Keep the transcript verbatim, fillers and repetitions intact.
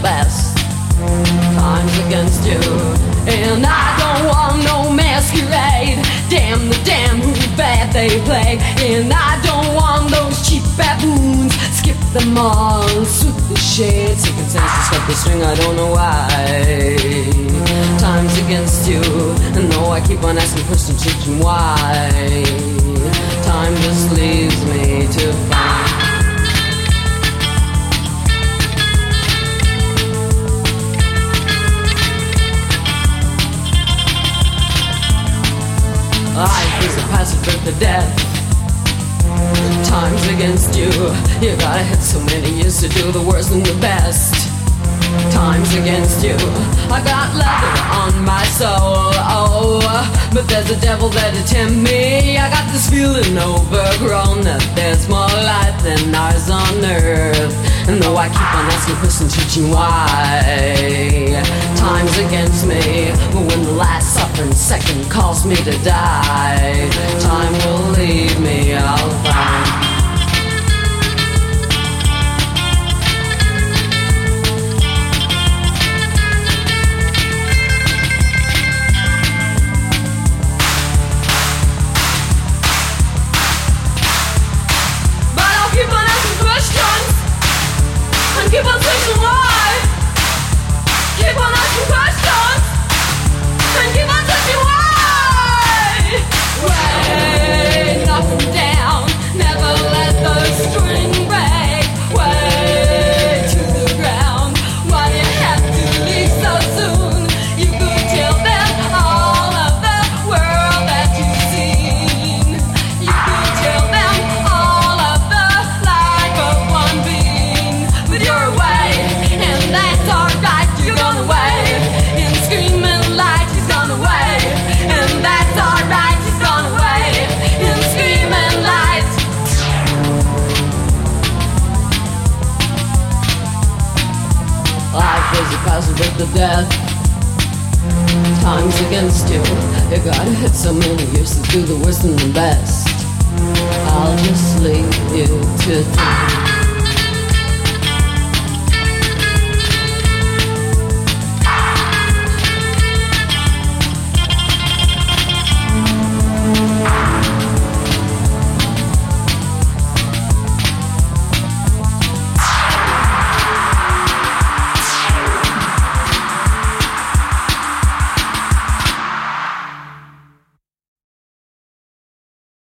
best. Time's against you, and I don't want no masquerade. Damn the damn who bad they play, and I don't want those cheap baboons. Skip them all, swoop the shades. Taking sense to the string, I don't know why. Time's against you, and though I keep on asking questions, thinking why. Time just leaves me to find. Life is a passage of the death. Time's against you. You gotta hit so many years to do the worst and the best. Time's against you. I got leather on my soul, oh, but there's a devil there to tempt me. I got this feeling overgrown that there's more life than ours on earth. And though I keep on asking questions, teaching why. Time's against me, but when the last suffering second calls me to die, time will leave me, I'll find. Keep on searching why. Keep on asking questions, and keep on searching why. Way up and down, never let the string break. Way to the ground, why you have to leave so soon? You could tell them all of the world that you've seen. You could tell them all of the life of one being. But you're away, and that's alright. You're gone away, and screaming like she's gone away, and that's alright. She's gone away, and screaming like. Life is a passage of the death. Time's against you. You gotta hit so many years to do the worst and the best. I'll just leave you to think.